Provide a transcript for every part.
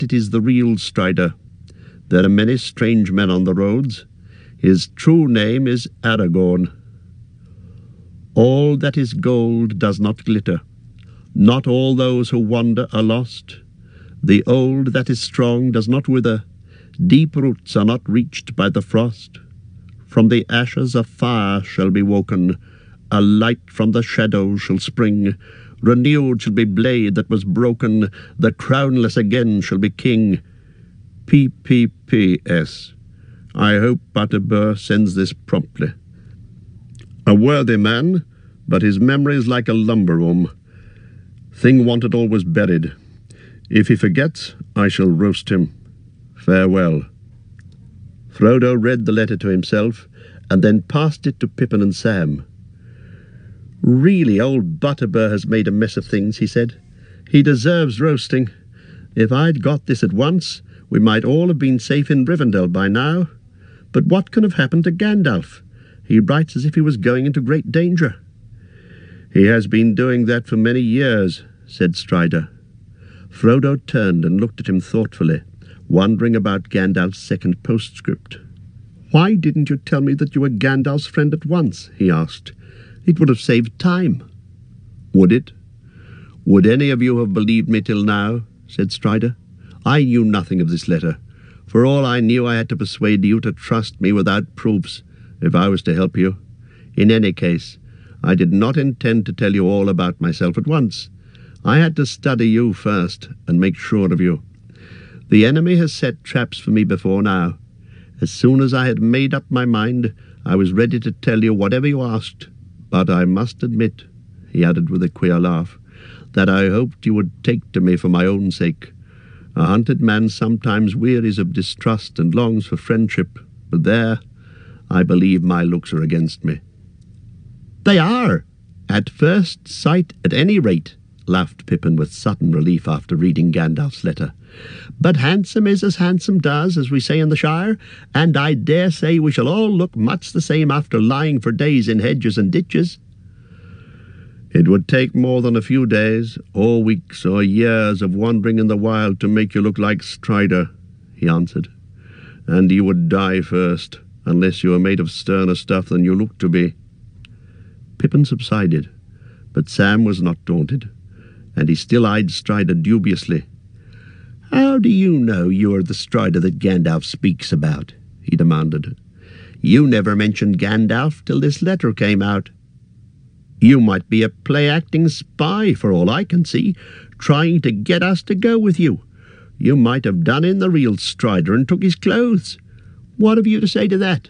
it is the real Strider. There are many strange men on the roads. His true name is Aragorn. All that is gold does not glitter. Not all those who wander are lost. The old that is strong does not wither. Deep roots are not reached by the frost. From the ashes a fire shall be woken. A light from the shadows shall spring. Renewed shall be blade that was broken. The crownless again shall be king. P.P.P.S. I hope Butterbur sends this promptly. A worthy man, but his memory is like a lumber room. Thing wanted always buried. If he forgets, I shall roast him. Farewell. Frodo read the letter to himself, and then passed it to Pippin and Sam. Really, old Butterbur has made a mess of things, he said. He deserves roasting. If I'd got this at once, we might all have been safe in Rivendell by now. But what can have happened to Gandalf? He writes as if he was going into great danger. He has been doing that for many years, said Strider. Frodo turned and looked at him thoughtfully, wondering about Gandalf's second postscript. Why didn't you tell me that you were Gandalf's friend at once? He asked. It would have saved time. Would it? Would any of you have believed me till now? Said Strider. I knew nothing of this letter. For all I knew, I had to persuade you to trust me without proofs, if I was to help you. In any case, I did not intend to tell you all about myself at once. I had to study you first and make sure of you. The enemy has set traps for me before now. As soon as I had made up my mind, I was ready to tell you whatever you asked. But I must admit, he added with a queer laugh, that I hoped you would take to me for my own sake. A hunted man sometimes wearies of distrust and longs for friendship, but there, I believe my looks are against me. They are, at first sight at any rate, laughed Pippin with sudden relief after reading Gandalf's letter. But handsome is as handsome does, as we say in the Shire, and I dare say we shall all look much the same after lying for days in hedges and ditches. It would take more than a few days, or weeks, or years of wandering in the wild to make you look like Strider, he answered. And you would die first, unless you were made of sterner stuff than you look to be. Pippin subsided, but Sam was not daunted, and he still eyed Strider dubiously. How do you know you are the Strider that Gandalf speaks about? He demanded. You never mentioned Gandalf till this letter came out. You might be a play-acting spy, for all I can see, trying to get us to go with you. You might have done in the real Strider and took his clothes. What have you to say to that?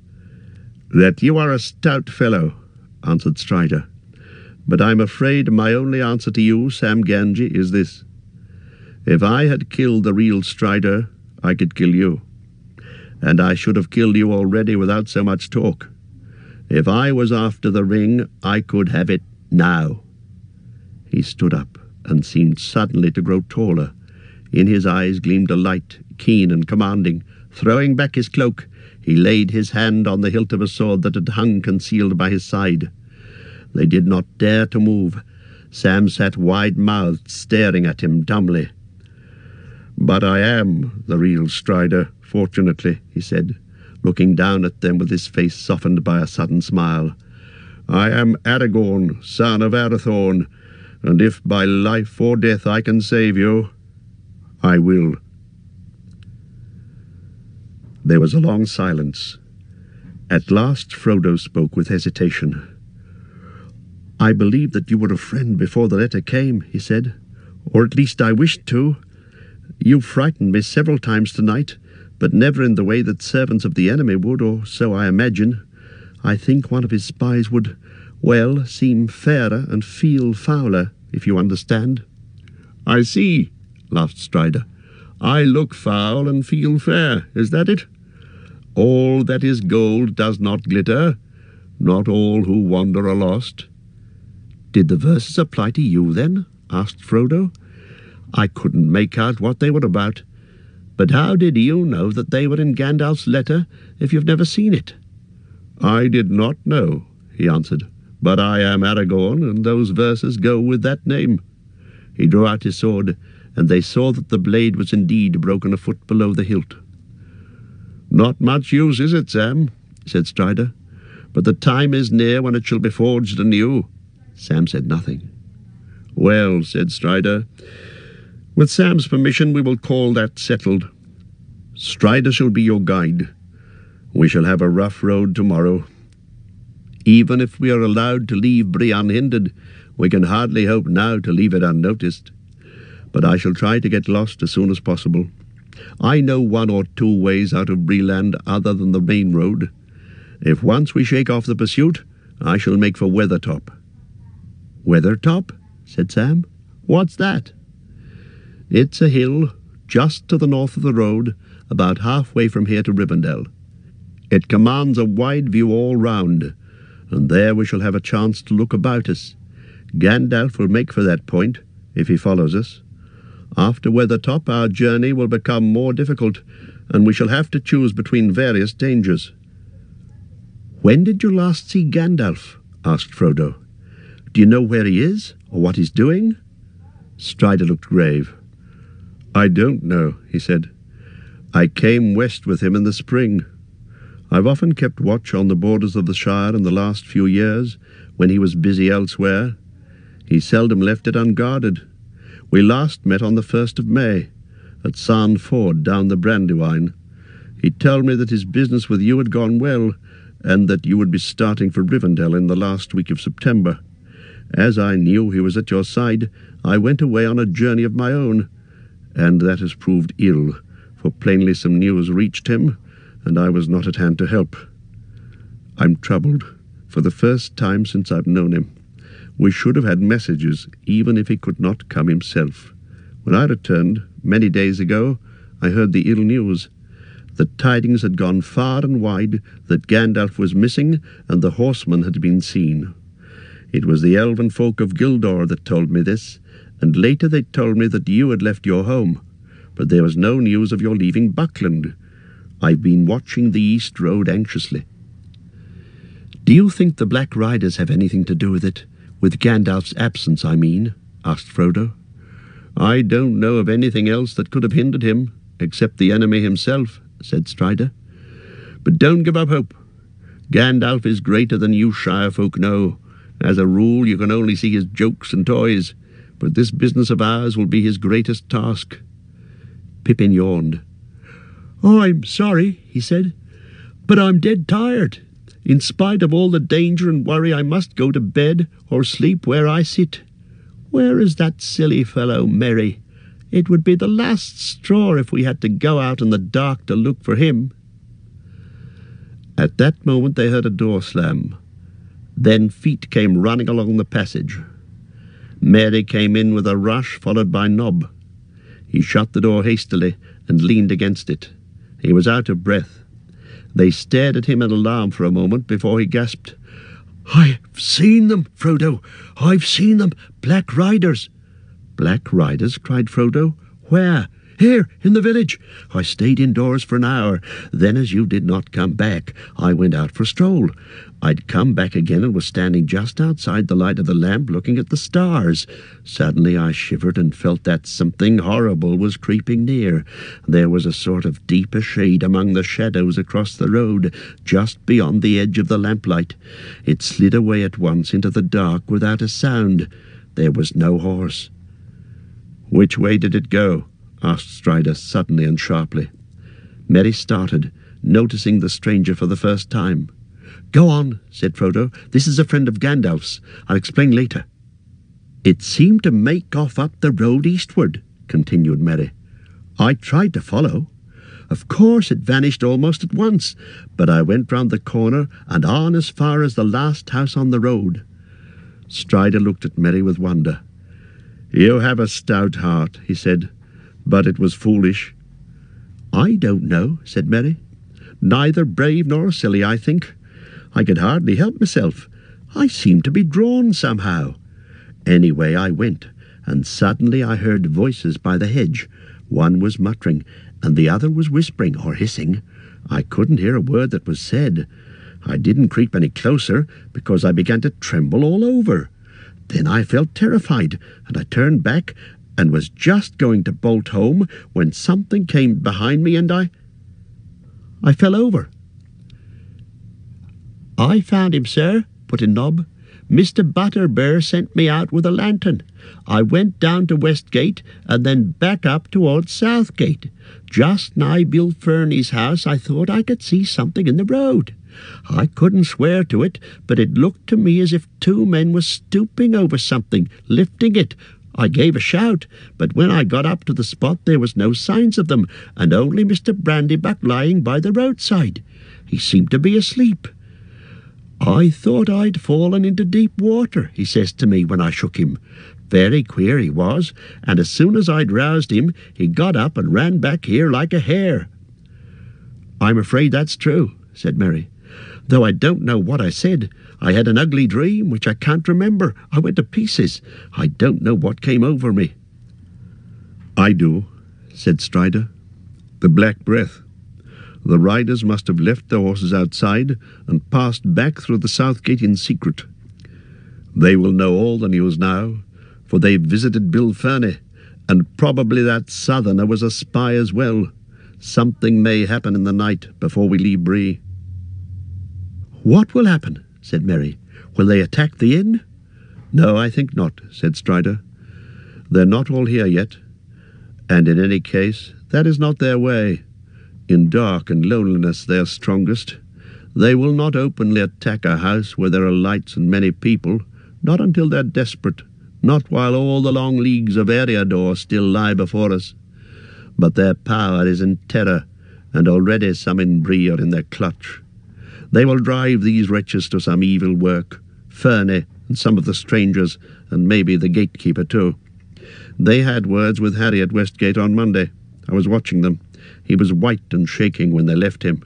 That you are a stout fellow, answered Strider. But I'm afraid my only answer to you, Sam Gamgee, is this. If I had killed the real Strider, I could kill you. And I should have killed you already without so much talk. If I was after the ring, I could have it now. He stood up and seemed suddenly to grow taller. In his eyes gleamed a light, keen and commanding. Throwing back his cloak, he laid his hand on the hilt of a sword that had hung concealed by his side. They did not dare to move. Sam sat wide-mouthed, staring at him dumbly. But I am the real Strider, fortunately, he said, looking down at them with his face softened by a sudden smile. I am Aragorn, son of Arathorn, and if by life or death I can save you, I will. There was a long silence. At last Frodo spoke with hesitation. I believed that you were a friend before the letter came, he said, or at least I wished to. You frightened me several times tonight, but never in the way that servants of the enemy would, or so I imagine. I think one of his spies would, well, seem fairer and feel fouler, if you understand. I see, laughed Strider. I look foul and feel fair, is that it? All that is gold does not glitter, not all who wander are lost. Did the verses apply to you, then? Asked Frodo. I couldn't make out what they were about. But how did you know that they were in Gandalf's letter if you've never seen it? I did not know, he answered, but I am Aragorn, and those verses go with that name. He drew out his sword, and they saw that the blade was indeed broken a foot below the hilt. "Not much use, is it, Sam?" said Strider. "But the time is near when it shall be forged anew." Sam said nothing. "Well," said Strider, "with Sam's permission we will call that settled. Strider shall be your guide. We shall have a rough road tomorrow. Even if we are allowed to leave Bree unhindered, we can hardly hope now to leave it unnoticed. But I shall try to get lost as soon as possible. I know one or two ways out of Breeland other than the main road. If once we shake off the pursuit, I shall make for Weathertop." "Weathertop?" said Sam. "What's that?" "It's a hill just to the north of the road, about halfway from here to Rivendell. It commands a wide view all round, and there we shall have a chance to look about us. Gandalf will make for that point, if he follows us. After Weathertop, our journey will become more difficult, and we shall have to choose between various dangers." "When did you last see Gandalf?" asked Frodo. "Do you know where he is, or what he's doing?" Strider looked grave. "I don't know," he said. "I came west with him in the spring. I've often kept watch on the borders of the Shire in the last few years, when he was busy elsewhere. He seldom left it unguarded. We last met on the 1st of May, at Sand Ford down the Brandywine. He told me that his business with you had gone well, and that you would be starting for Rivendell in the last week of September. As I knew he was at your side, I went away on a journey of my own, and that has proved ill, for plainly some news reached him, and I was not at hand to help. I'm troubled, for the first time since I've known him. We should have had messages, even if he could not come himself. When I returned, many days ago, I heard the ill news. The tidings had gone far and wide that Gandalf was missing and the horseman had been seen. It was the elven folk of Gildor that told me this, and later they told me that you had left your home, but there was no news of your leaving Buckland. I've been watching the East Road anxiously." "Do you think the Black Riders have anything to do with it? With Gandalf's absence, I mean?" asked Frodo. "I don't know of anything else that could have hindered him, except the enemy himself," said Strider. "But don't give up hope. Gandalf is greater than you Shire folk know. As a rule, you can only see his jokes and toys, but this business of ours will be his greatest task." Pippin yawned. "Oh, I'm sorry," he said, "but I'm dead tired. In spite of all the danger and worry, I must go to bed or sleep where I sit. Where is that silly fellow, Merry? It would be the last straw if we had to go out in the dark to look for him." At that moment they heard a door slam. Then feet came running along the passage. Merry came in with a rush, followed by Nob. He shut the door hastily and leaned against it. He was out of breath. They stared at him in alarm for a moment before he gasped, "I've seen them, Frodo! I've seen them! Black Riders!" "Black Riders?" cried Frodo. "Where?" "Here, in the village. I stayed indoors for an hour. Then, as you did not come back, I went out for a stroll. I'd come back again and was standing just outside the light of the lamp looking at the stars. Suddenly I shivered and felt that something horrible was creeping near. There was a sort of deeper shade among the shadows across the road, just beyond the edge of the lamplight. It slid away at once into the dark without a sound. There was no horse." "Which way did it go?" asked Strider suddenly and sharply. Merry started, noticing the stranger for the first time. "Go on," said Frodo. "This is a friend of Gandalf's. I'll explain later." "It seemed to make off up the road eastward," continued Merry. "I tried to follow. Of course it vanished almost at once, but I went round the corner and on as far as the last house on the road." Strider looked at Merry with wonder. "You have a stout heart," he said, "but it was foolish." "I don't know," said Merry. "Neither brave nor silly, I think. I could hardly help myself. I seemed to be drawn somehow. Anyway, I went, and suddenly I heard voices by the hedge. One was muttering, and the other was whispering or hissing. I couldn't hear a word that was said. I didn't creep any closer, because I began to tremble all over. Then I felt terrified, and I turned back, and was just going to bolt home when something came behind me and I fell over." "I found him, sir," put in Nob. "Mr. Butterbear sent me out with a lantern. I went down to Westgate and then back up towards Southgate. Just nigh Bill Fernie's house I thought I could see something in the road. I couldn't swear to it, but it looked to me as if two men were stooping over something, lifting it. I gave a shout, but when I got up to the spot there was no signs of them, and only Mr. Brandybuck lying by the roadside. He seemed to be asleep. 'I thought I'd fallen into deep water,' he says to me when I shook him. Very queer he was, and as soon as I'd roused him, he got up and ran back here like a hare." "I'm afraid that's true," said Mary, "though I don't know what I said. I had an ugly dream, which I can't remember. I went to pieces. I don't know what came over me." "I do," said Strider. "The Black Breath. The riders must have left their horses outside and passed back through the South Gate in secret. They will know all the news now, for they visited Bill Fernie, and probably that southerner was a spy as well. Something may happen in the night before we leave Bree." "What will happen?" said Mary. "Will they attack the inn?" "No, I think not," said Strider. "They're not all here yet, and in any case, that is not their way. In dark and loneliness they are strongest. They will not openly attack a house where there are lights and many people, not until they're desperate, not while all the long leagues of Eriador still lie before us. But their power is in terror, and already some in Bree are in their clutch. They will drive these wretches to some evil work, Fernie and some of the strangers, and maybe the gatekeeper too. They had words with Harry at Westgate on Monday. I was watching them. He was white and shaking when they left him."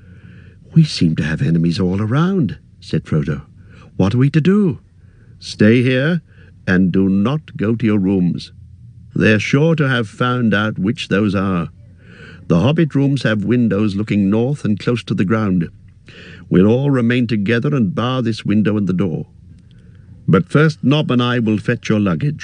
"We seem to have enemies all around," said Frodo. "What are we to do?" "Stay here, and do not go to your rooms. They're sure to have found out which those are. The Hobbit rooms have windows looking north and close to the ground. We'll all remain together and bar this window and the door. But first Nob and I will fetch your luggage."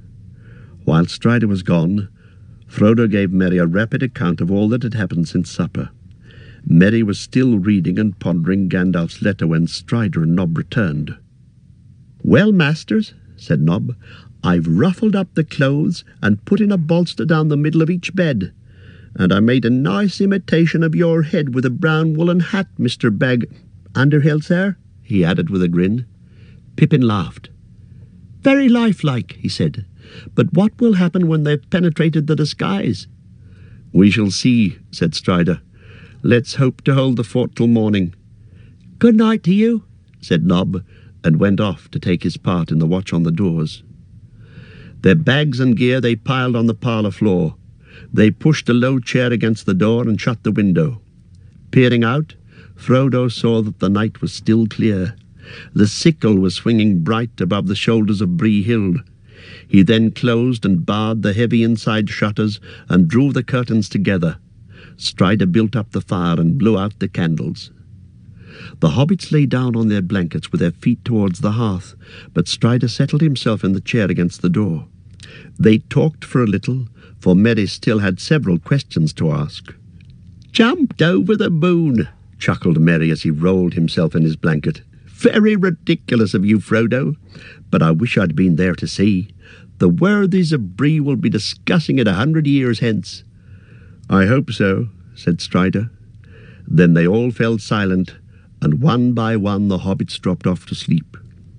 While Strider was gone, Frodo gave Merry a rapid account of all that had happened since supper. Merry was still reading and pondering Gandalf's letter when Strider and Nob returned. "Well, masters," said Nob, "I've ruffled up the clothes and put in a bolster down the middle of each bed. And I made a nice imitation of your head with a brown woolen hat, Mr. Underhill, sir," he added with a grin. Pippin laughed. "Very lifelike," he said. "But what will happen when they've penetrated the disguise?" "We shall see," said Strider. "Let's hope to hold the fort till morning." "Good night to you," said Nob, and went off to take his part in the watch on the doors. Their bags and gear they piled on the parlour floor. They pushed a low chair against the door and shut the window. Peering out, Frodo saw that the night was still clear. The sickle was swinging bright above the shoulders of Bree Hill. He then closed and barred the heavy inside shutters and drew the curtains together. Strider built up the fire and blew out the candles. The hobbits lay down on their blankets with their feet towards the hearth, but Strider settled himself in the chair against the door. They talked for a little, for Merry still had several questions to ask. "Jumped over the moon," chuckled Merry as he rolled himself in his blanket. "Very ridiculous of you, Frodo, but I wish I'd been there to see. The worthies of Bree will be discussing it 100 years hence." "I hope so," said Strider. Then they all fell silent, and one by one the hobbits dropped off to sleep.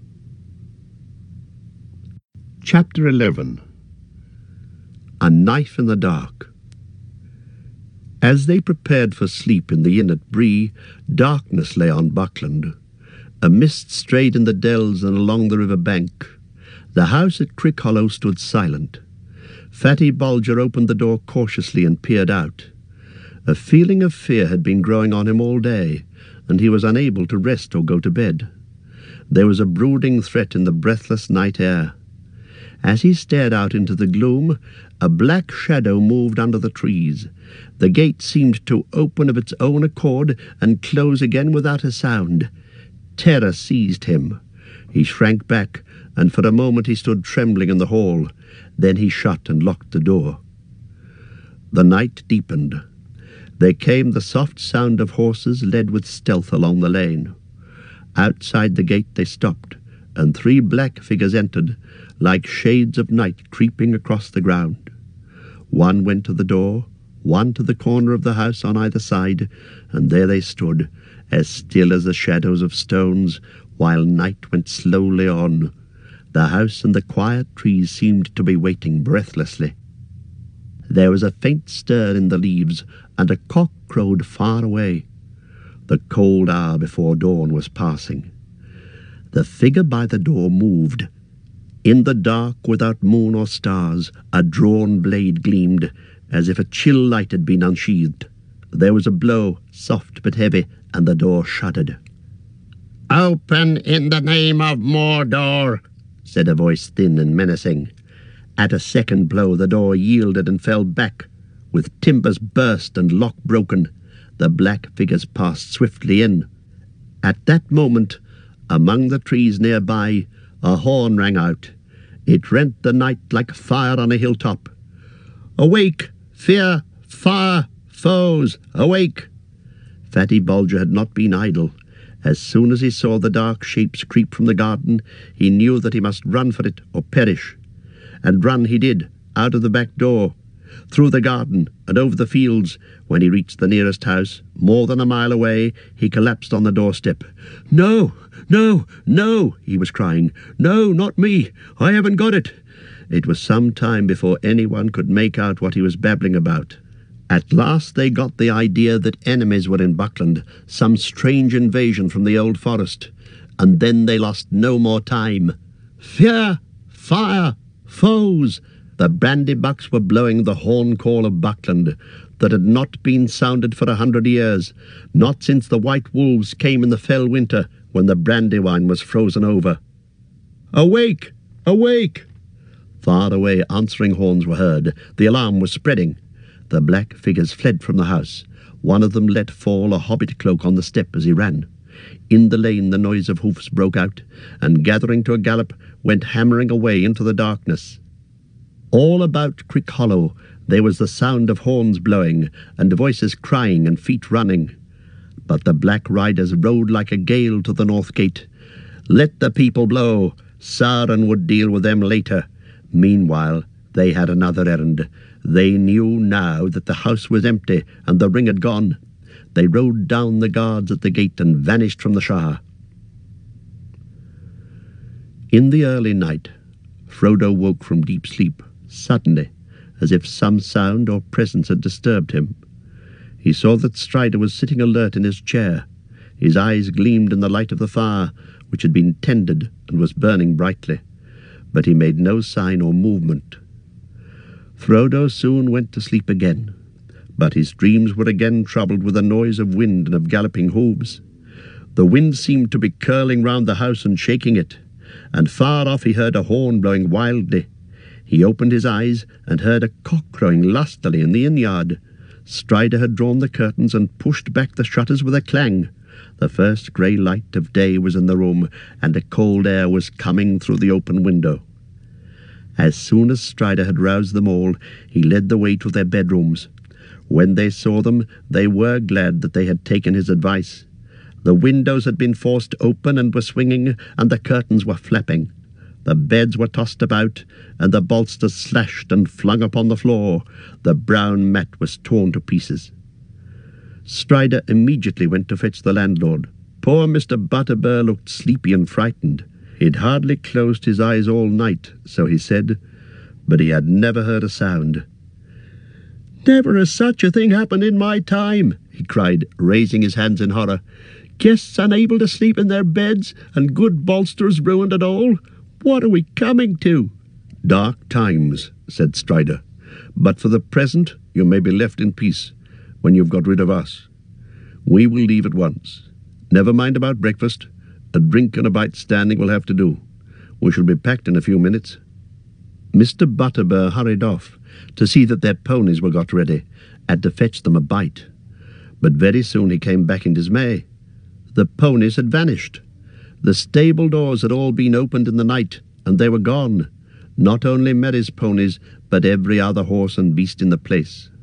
Chapter 11. A Knife in the Dark. As they prepared for sleep in the inn at Bree, darkness lay on Buckland. A mist strayed in the dells and along the river bank. The house at Crickhollow stood silent. Fatty Bulger opened the door cautiously and peered out. A feeling of fear had been growing on him all day, and he was unable to rest or go to bed. There was a brooding threat in the breathless night air. As he stared out into the gloom, a black shadow moved under the trees. The gate seemed to open of its own accord and close again without a sound. Terror seized him. He shrank back and for a moment he stood trembling in the hall. Then he shut and locked the door. The night deepened. There came the soft sound of horses led with stealth along the lane. Outside the gate they stopped, and 3 black figures entered, like shades of night creeping across the ground. One went to the door, one to the corner of the house on either side, and there they stood, as still as the shadows of stones, while night went slowly on. The house and the quiet trees seemed to be waiting breathlessly. There was a faint stir in the leaves, and a cock crowed far away. The cold hour before dawn was passing. The figure by the door moved. In the dark, without moon or stars, a drawn blade gleamed, as if a chill light had been unsheathed. There was a blow, soft but heavy, and the door shuddered. "Open in the name of Mordor," said a voice thin and menacing. At a second blow the door yielded and fell back, with timbers burst and lock broken. The black figures passed swiftly in. At that moment, among the trees nearby, a horn rang out. It rent the night like fire on a hilltop. "Awake! Fear! Fire! Foes! Awake!" Fatty Bolger had not been idle. As soon as he saw the dark shapes creep from the garden, he knew that he must run for it or perish. And run he did, out of the back door, through the garden and over the fields. When he reached the nearest house, more than a mile away, he collapsed on the doorstep. "No, no, no," he was crying. "No, not me. I haven't got it." It was some time before anyone could make out what he was babbling about. At last they got the idea that enemies were in Buckland, some strange invasion from the old forest. And then they lost no more time. Fear! Fire! Foes! The brandy-bucks were blowing the horn call of Buckland that had not been sounded for 100 years, not since the white wolves came in the fell winter when the brandywine was frozen over. "Awake! Awake!" Far away answering horns were heard. The alarm was spreading. The black figures fled from the house. One of them let fall a hobbit cloak on the step as he ran. In the lane the noise of hoofs broke out, and gathering to a gallop, went hammering away into the darkness. All about Crick Hollow there was the sound of horns blowing, and voices crying and feet running. But the black riders rode like a gale to the north gate. Let the people blow. Sauron would deal with them later. Meanwhile, they had another errand. They knew now that the house was empty and the ring had gone. They rode down the guards at the gate and vanished from the Shire. In the early night, Frodo woke from deep sleep, suddenly, as if some sound or presence had disturbed him. He saw that Strider was sitting alert in his chair. His eyes gleamed in the light of the fire, which had been tended and was burning brightly, but he made no sign or movement. Frodo soon went to sleep again, but his dreams were again troubled with a noise of wind and of galloping hooves. The wind seemed to be curling round the house and shaking it, and far off he heard a horn blowing wildly. He opened his eyes and heard a cock crowing lustily in the inn-yard. Strider had drawn the curtains and pushed back the shutters with a clang. The first grey light of day was in the room, and a cold air was coming through the open window. As soon as Strider had roused them all, he led the way to their bedrooms. When they saw them, they were glad that they had taken his advice. The windows had been forced open and were swinging, and the curtains were flapping. The beds were tossed about, and the bolsters slashed and flung upon the floor. The brown mat was torn to pieces. Strider immediately went to fetch the landlord. Poor Mr. Butterbur looked sleepy and frightened. He'd hardly closed his eyes all night, so he said, but he had never heard a sound. "Never has such a thing happened in my time," he cried, raising his hands in horror. "Guests unable to sleep in their beds, and good bolsters ruined and all. What are we coming to?" "Dark times," said Strider. "But for the present you may be left in peace when you've got rid of us. We will leave at once. Never mind about breakfast. A drink and a bite standing will have to do. We shall be packed in a few minutes." Mr. Butterbur hurried off to see that their ponies were got ready, and to fetch them a bite. But very soon he came back in dismay. The ponies had vanished. The stable doors had all been opened in the night, and they were gone, not only Mary's ponies, but every other horse and beast in the place.